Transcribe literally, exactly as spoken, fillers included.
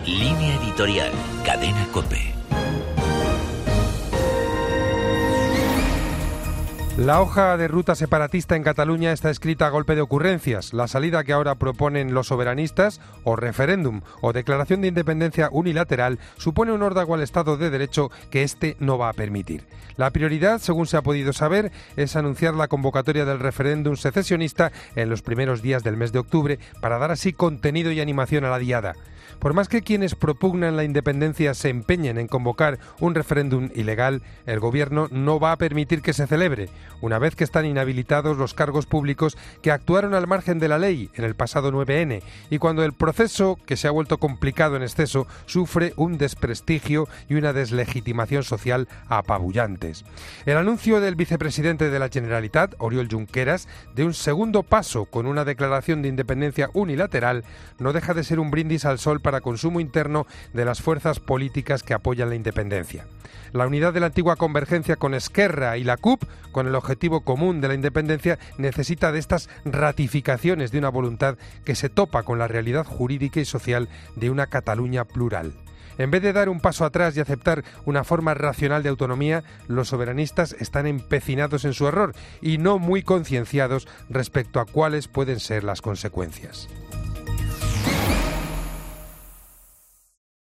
Línea editorial, Cadena COPE. La hoja de ruta separatista en Cataluña está escrita a golpe de ocurrencias. La salida que ahora proponen los soberanistas, o referéndum, o declaración de independencia unilateral, supone un órdago al Estado de Derecho que éste no va a permitir. La prioridad, según se ha podido saber, es anunciar la convocatoria del referéndum secesionista en los primeros días del mes de octubre, para dar así contenido y animación a la diada. Por más que quienes propugnan la independencia se empeñen en convocar un referéndum ilegal, el Gobierno no va a permitir que se celebre, una vez que están inhabilitados los cargos públicos que actuaron al margen de la ley en el pasado nueve ene, y cuando el proceso, que se ha vuelto complicado en exceso, sufre un desprestigio y una deslegitimación social apabullantes. El anuncio del vicepresidente de la Generalitat, Oriol Junqueras, de un segundo paso con una declaración de independencia unilateral, no deja de ser un brindis al sol para consumo interno de las fuerzas políticas que apoyan la independencia. La unidad de la antigua convergencia con Esquerra y la C U P, con el objetivo común de la independencia, necesita de estas ratificaciones de una voluntad que se topa con la realidad jurídica y social de una Cataluña plural. En vez de dar un paso atrás y aceptar una forma racional de autonomía, los soberanistas están empecinados en su error y no muy concienciados respecto a cuáles pueden ser las consecuencias.